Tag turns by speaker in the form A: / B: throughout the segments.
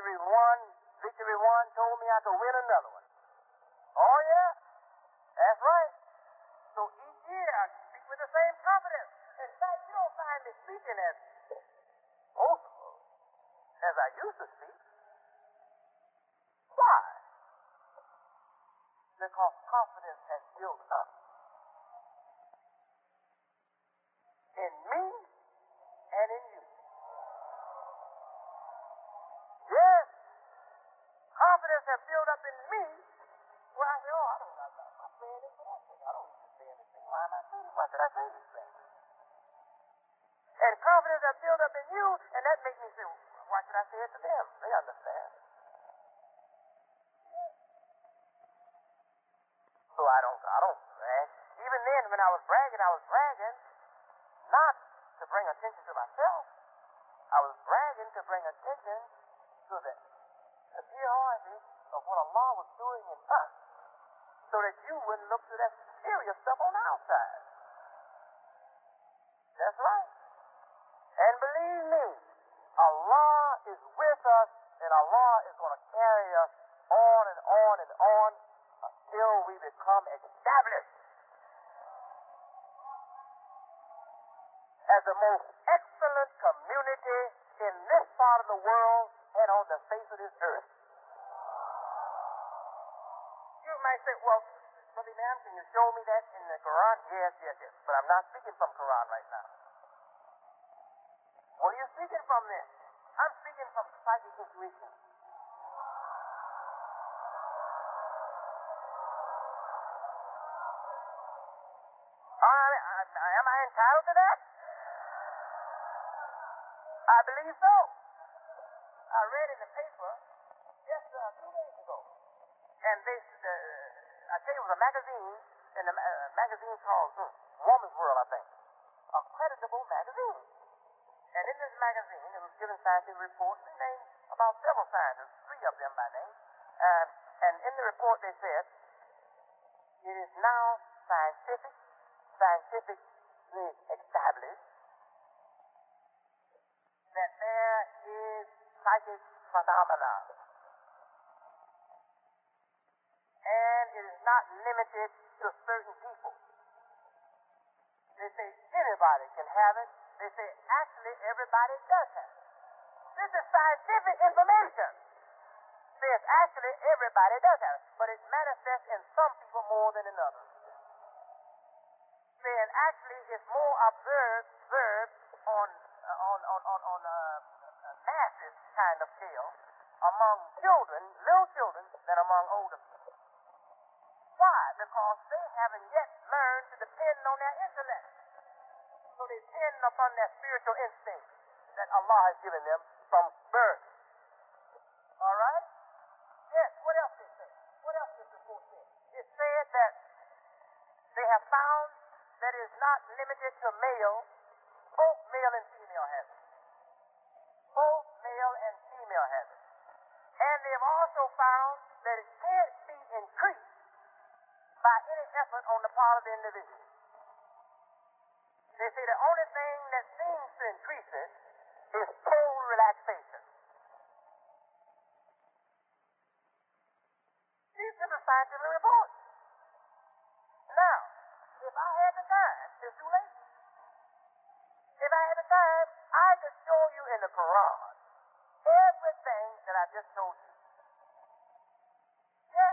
A: Victory One told me I could win another one. Oh, yeah, that's right. So each year I speak with the same confidence. In fact, you don't find me speaking as boastful as I used to speak. Why? Because confidence has built up in me and in you. Yes, confidence has built up in me where I say, oh, I'm not saying this for that thing. I don't need to say anything. Why am I saying this? Why should I say these things? And confidence has built up in you, and that makes me say, why should I say it to them? They understand. So I don't brag. Even then, when I was bragging not to bring attention to myself. I was bragging to bring attention to the superiority of what Allah was doing in us, so that you wouldn't look to that serious stuff on the outside. That's right. And believe me, Allah is with us, and Allah is going to carry us on and on and on until we become established as the most excellent community in this part of the world and on the face of this earth. You might say, well, Brother Imam, can you show me that in the Quran? Yes. But I'm not speaking from Quran right now. What are you speaking from then? I'm speaking from psychic intuition. Am I entitled to that? I believe so. I read in the paper just 2 days ago, and I tell you, it was a magazine, and the magazine called Woman's World, I think, a creditable magazine. And in this magazine, it was giving scientific reports. They named about several scientists, 3 of them by name. And in the report, they said it is now scientifically established that there is psychic phenomena, and it is not limited to certain people. They say anybody can have it. They say actually everybody does have it. This is scientific information. Says actually everybody does have it, but it manifests in some people more than in others. Saying actually it's more observed on a massive kind of scale among children, little children, than among older people. Why? Because they haven't yet learned to depend on their intellect. So they depend upon their spiritual instinct that Allah has given them from birth. All right? Yes, what else did it say? What else did the report say? It said that they have found that it is not limited to male, both male and female have it. Both male and female have it. And they have also found that it can't be increased by any effort on the part of the individual. They say the only thing that seems to increase it is total relaxation. These are the scientific reports. Now, if I had the time, it's too late. If I had the time, I could show you in the Quran everything that I just told you. Yes.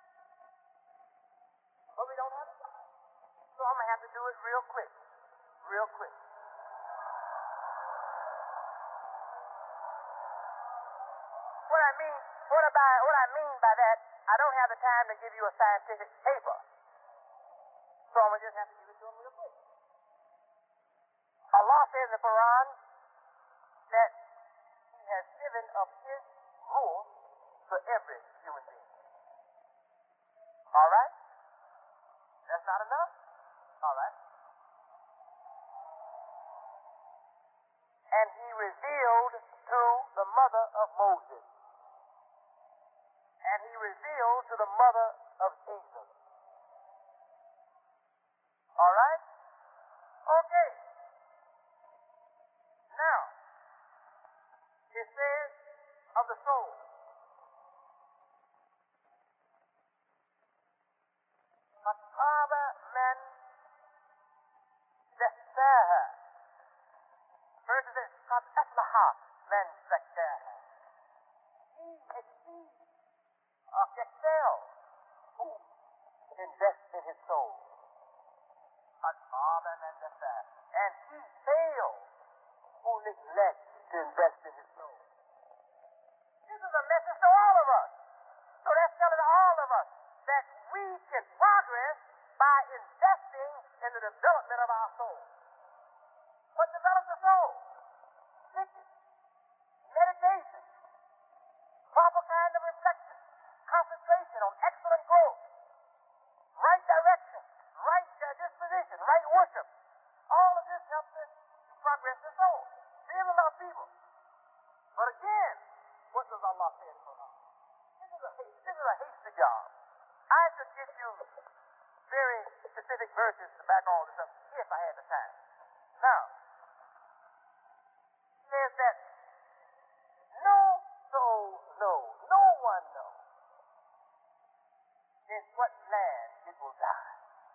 A: But we don't have the time. So I'm going to have to do it real quick. Real quick. What I mean by that, I don't have the time to give you a scientific paper. So I'm going to just have to give it to them real quick. Allah says in the Quran that He has given of His rule to every human being. All right? That's not enough? All right. And He revealed to the mother of Moses. And He revealed to the mother of Jesus. All right? Okay. Now, it says of the soul. Asaba men zakkaha. First it says, qad aflaha men zakkaha. He exceeds or excels who invests in his soul. Asaba men zakkaha. And he fails who neglects to invest in his soul. This is a message to all of us. So that's telling all of us that we can progress by investing in the development of our soul. What develops the soul? Thinking, meditation, proper kind of reflection, concentration on excellent growth, right direction, right disposition, right worship. All of this helps us progress the soul. There's a lot of people. But again, what does Allah say in the Quran? This is a hasty job. I could give you very specific verses to back all this up if I had the time. Now, it says that no soul knows, no one knows in what land it will die.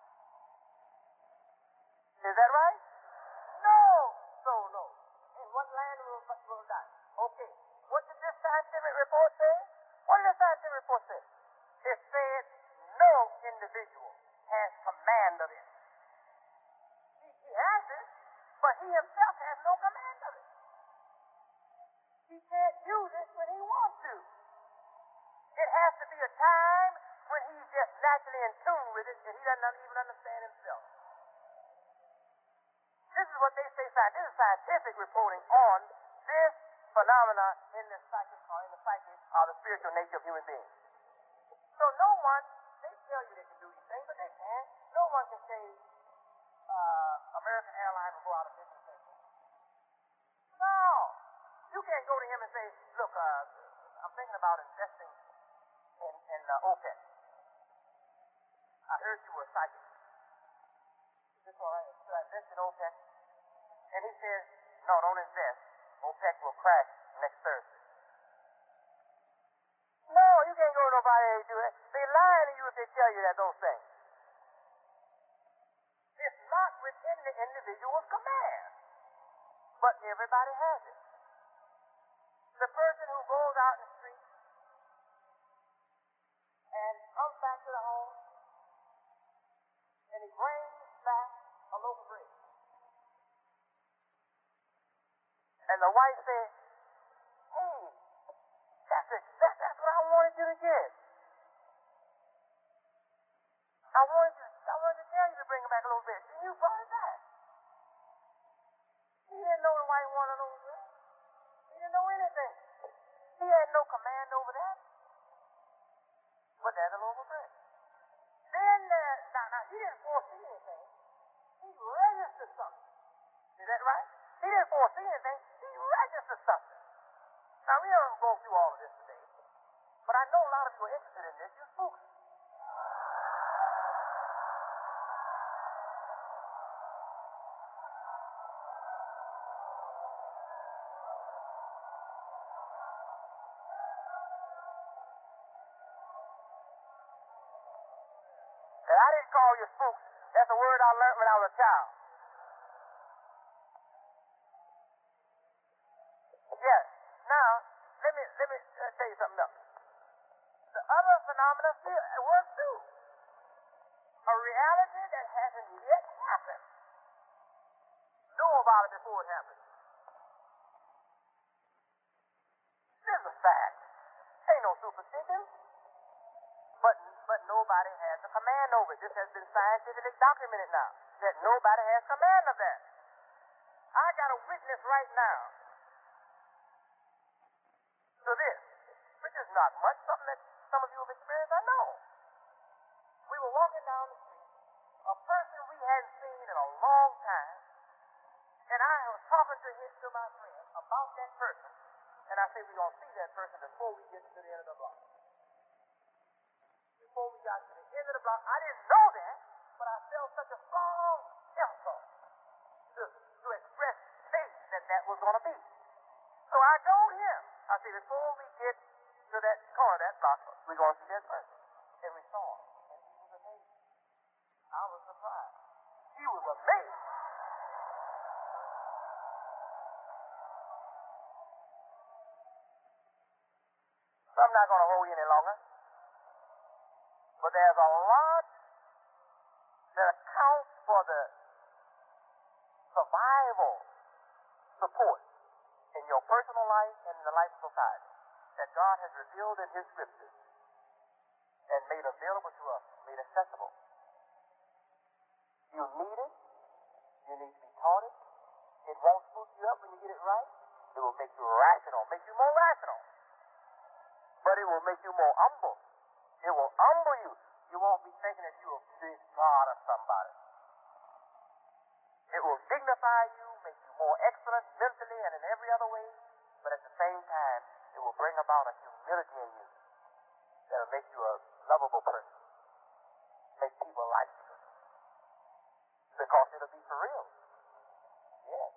A: Is that right? No soul knows in what land it will die. Okay, what did this scientific report say? What did the scientific report say? It said no individual has command of it. He has it, but he himself has no command of it. He can't use it when he wants to. It has to be a time when he's just naturally in tune with it and he doesn't even understand himself. This is what they say, this is scientific reporting on this phenomena in the psychic or in the psyche or the spiritual nature of human beings. So no one, they tell you they can do these things, but they can't. No one can say American Airlines will go out of business next week. No. You can't go to him and say, look, I'm thinking about investing in OPEC. I heard you were a psychic. Is this all right? Should I invest in OPEC? And he says, no, don't invest. OPEC will crash next Thursday. No, you can't go to nobody and do it. They're lying to you if they tell you that those things. It's not within the individual's command. But everybody has it. The person who goes out in the street and comes back to the home and he brings back a loaf of bread. And the wife said, hey, that's what I wanted you to get. I wanted to tell you to bring it back a little bit. And you brought it back. He didn't know the wife wanted a little bit. He didn't know anything. He had no command over that. But there's a loaf of bread. Then, now he didn't foresee anything. He registered something. Is that right? He didn't foresee anything. He registered something. Now, we don't go through all of this today, but I know a lot of you are interested in this. You're spooks. And I didn't call you spooks. That's a word I learned when I was a child. Yes. Now, let me tell you something else. The other phenomena still work too. A reality that hasn't yet happened. Know about it before it happens. This is a fact. Ain't no superstition. But nobody has a command over it. This has been scientifically documented now. That nobody has command of that. I got a witness right now to this, which is not much, something that some of you have experienced, I know. We were walking down the street, a person we hadn't seen in a long time, and I was talking to my friend about that person, and I said we're going to see that person before we get to the end of the block. Before we got to the end of the block, I didn't know that, but I felt such a strong impulse to express faith that was going to be. So I told him, I see, before we get to that corner of that block, we're going to see that person. And we saw him. And he was amazed. I was surprised. He was amazed. So I'm not going to hold you any longer. But there's a lot that accounts for the survival support in your personal life and in the life of society that God has revealed in His scriptures and made available to us, made accessible. You need it. You need to be taught it. It won't spook you up when you get it right. It will make you rational, make you more rational. But it will make you more humble. It will humble you. You won't be thinking that you're a big God or somebody. It will dignify you, make you more excellent mentally and in every other way, but at the same time, it will bring about a humility in you that will make you a lovable person, make people like you, because it'll be for real. Yes.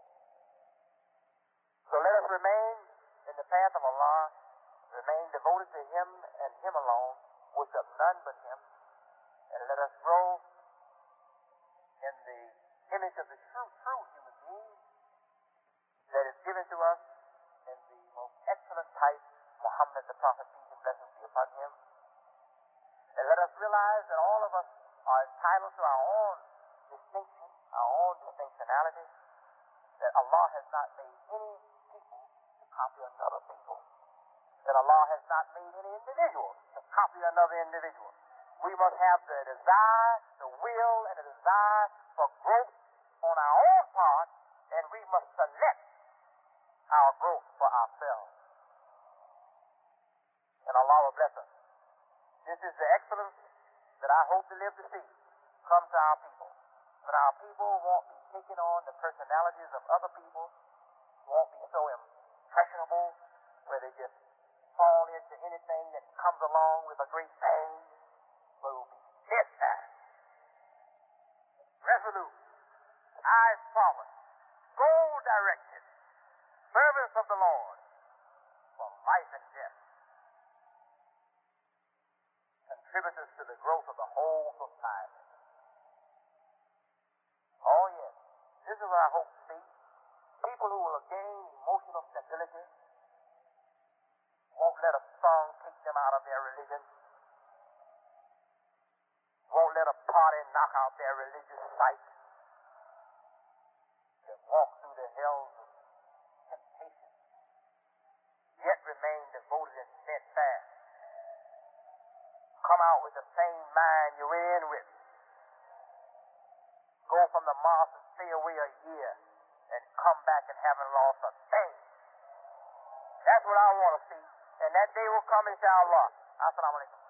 A: So let us remain in the path of Allah, remain devoted to Him and Him alone, worship none but Him, and let us grow in the image of the true human being that is given to us in the most excellent type, Muhammad the Prophet, peace and blessings be upon him. And let us realize that all of us are entitled to our own distinction, our own distinctionality, that Allah has not made any people to copy another people, that Allah has not made any individual to copy another individual. We must have the desire, the will, and the desire for growth on our own part, and we must select our growth for ourselves. And Allah will bless us. This is the excellence that I hope to live to see come to our people. But our people won't be taking on the personalities of other people, won't be so impressionable where they just fall into anything that comes along with a great bang, but will be steadfast, resolute, eyes forward, goal directed, servants of the Lord for life and death, contributors to the growth of the whole society. Oh yes, this is what I hope to see. People who will gain emotional stability, won't let a song kick them out of their religion, won't let a party knock out their religious sight, that walk through the hells of temptation, yet remain devoted and steadfast. Come out with the same mind you went in with. Go from the mosque and stay away a year and come back and haven't lost a thing. That's what I want to see. And that day will come, inshallah. Assalamu alaikum.